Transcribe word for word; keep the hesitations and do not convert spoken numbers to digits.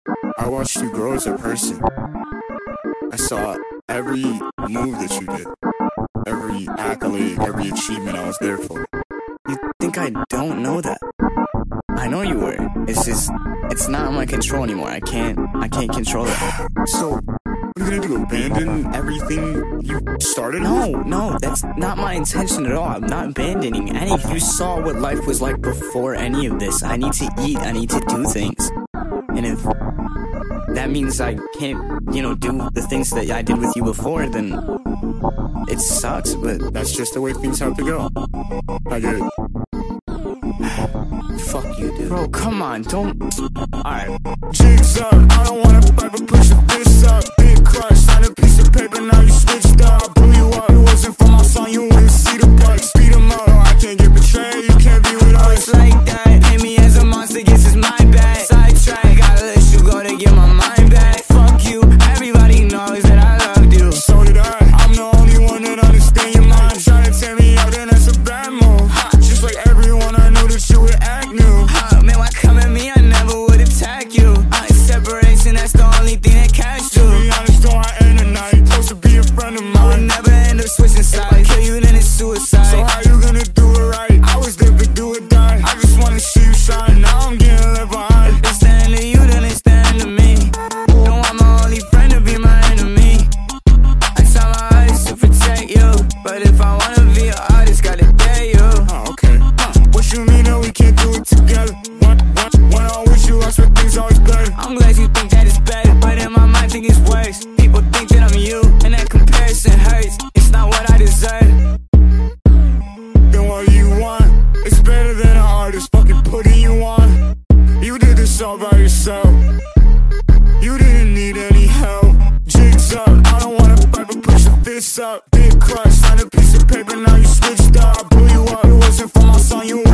I watched you grow as a person. I saw every move that you did, every accolade, every achievement I was there for. You think I don't know that? I know you were. It's just, it's not in my control anymore. I can't, I can't control it. So, what are you gonna do, abandon everything you started No, with? no, that's not my intention at all. I'm not abandoning any. You saw what life was like before any of this. I need to eat, I need to do things. And if that means I can't, you know, do the things that I did with you before, then it sucks, but That's just the way things have to go. I get it. fuck you, dude. Bro, come on, don't. Alright. Jigs up, I don't wanna fight, but push your fist up. Big crush, sign a piece of paper, now you switched up. Blew you up, it wasn't for my song, you wouldn't see the buck. Speed 'em up, I can't get betrayed, you can't be with us. It's like that, hate me as a monster, guess it's my bad. Sidetrack, gotta let you go to get my mind back. Fuck you, everybody knows that I loved you. So did I, I'm the only one that understand your mind. Trying to tear me out, then that's a bad move. Just like everyone, I knew that you would act new. Uh, man, why come at me? I never would attack you. Uh, separation, that's the only thing that catch To you. be honest, though, I ain't a night. Supposed to be a friend of I would mine. never end up switching sides. Kill you, then it's suicide. So how you gonna do it right? I was there for do or die. I just wanna see you shine, now I'm getting left behind. It's the end of you, then it's the end of me. Don't want my only friend to be my enemy. I try my hardest to protect you, but if I wanna be an artist, gotta dare you. Oh, okay. Huh. What you mean that we can't do it together? When, when, when I'm with you, I swear things always better. I'm glad you think that it's better, but in my mind, think it's worse. People think that I'm you, and that comparison hurts. It's not what I deserve. Then what do you want? It's better than an artist fucking putting you on. You did this all by yourself. You didn't need any help. Jigs up, I don't wanna fight, but push your fists up. Big crush, sign a piece of paper, now you switched up. I blew you up, it wasn't for my song, you